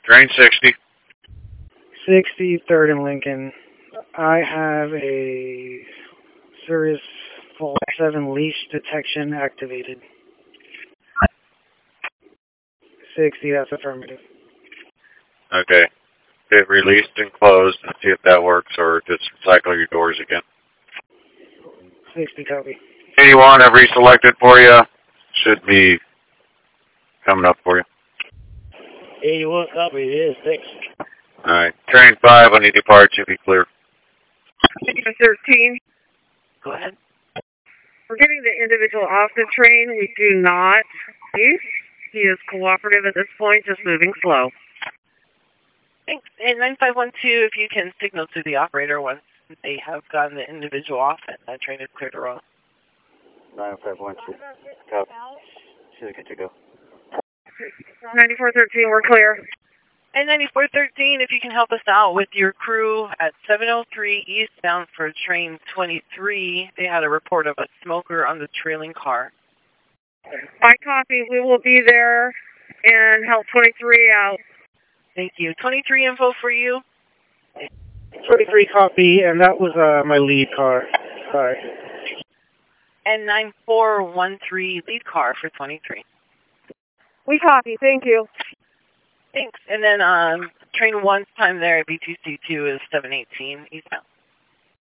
Train 60. 63rd and Lincoln. I have a Sirius Fall 7 leash detection activated. 60, that's affirmative. Okay. Hit released and closed and see if that works, or just cycle your doors again. 60, copy. 81, I've reselected for you. Should be coming up for you. 81, copy. It is. Thanks. Alright. Train 5, I need depart. Should be clear. 13. Go ahead. We're getting the individual off the train. We do not. He is cooperative at this point, just moving slow. Thanks. And 9512, if you can signal to the operator once they have gotten the individual off and that train is clear to roll. 9512. Copy. Should be good to go. 9413, we're clear. And 9413, if you can help us out with your crew at 703 eastbound for train 23. They had a report of a smoker on the trailing car. I copy. We will be there and help 23 out. Thank you. 23 info for you. 23 copy, and that was my lead car. Sorry. And 9413 lead car for 23. We copy. Thank you. Thanks. And then train 1's time there at BTC2 is 718 eastbound.